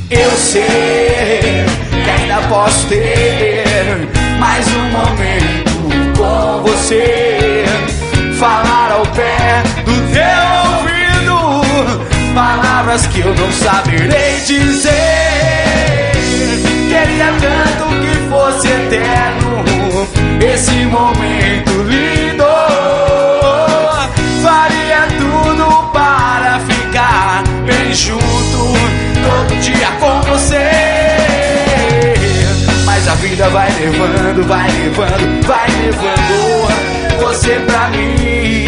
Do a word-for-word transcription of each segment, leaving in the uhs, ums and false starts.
Eu sei que ainda posso ter mais um momento com você. Falar ao pé do teu ouvido palavras que eu não saberei dizer. Queria tanto que fosse eterno esse momento lindo. Faria tudo para ficar bem junto todo dia com você. Mas a vida vai levando, vai levando, vai levando você pra mim.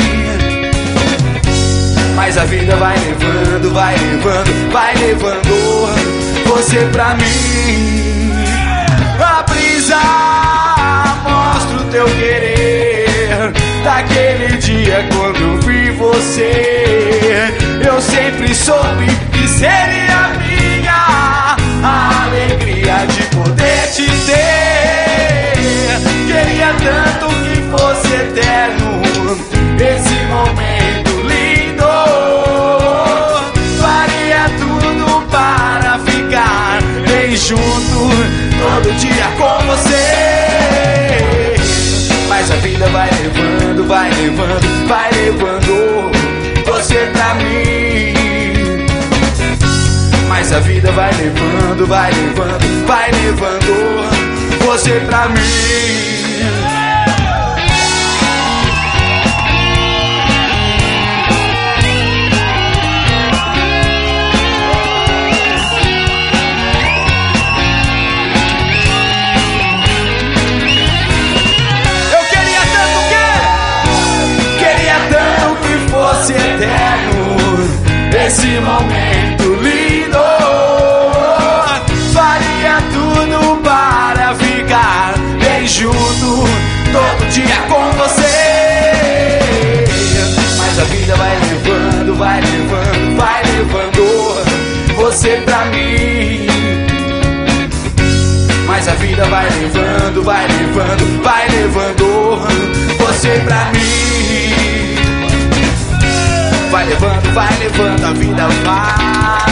Mas a vida vai levando, vai levando, vai levando você pra mim. A brisa mostra o teu querer daquele dia quando eu vi você. Eu sempre soube que seria minha a alegria de poder te ter. Queria tanto que fosse eterno esse momento lindo. Faria tudo para ficar bem junto todo dia com você. Mas a vida vai levando, vai levando, vai levando você pra mim. Mas a vida vai levando, vai levando, vai levando você pra mim. Esse momento lindo. Faria tudo para ficar bem junto todo dia com você. Mas a vida vai levando, vai levando, vai levando você pra mim. Mas a vida vai levando, vai levando, vai levando você pra mim. Vai levando, vai levando, a vida vai.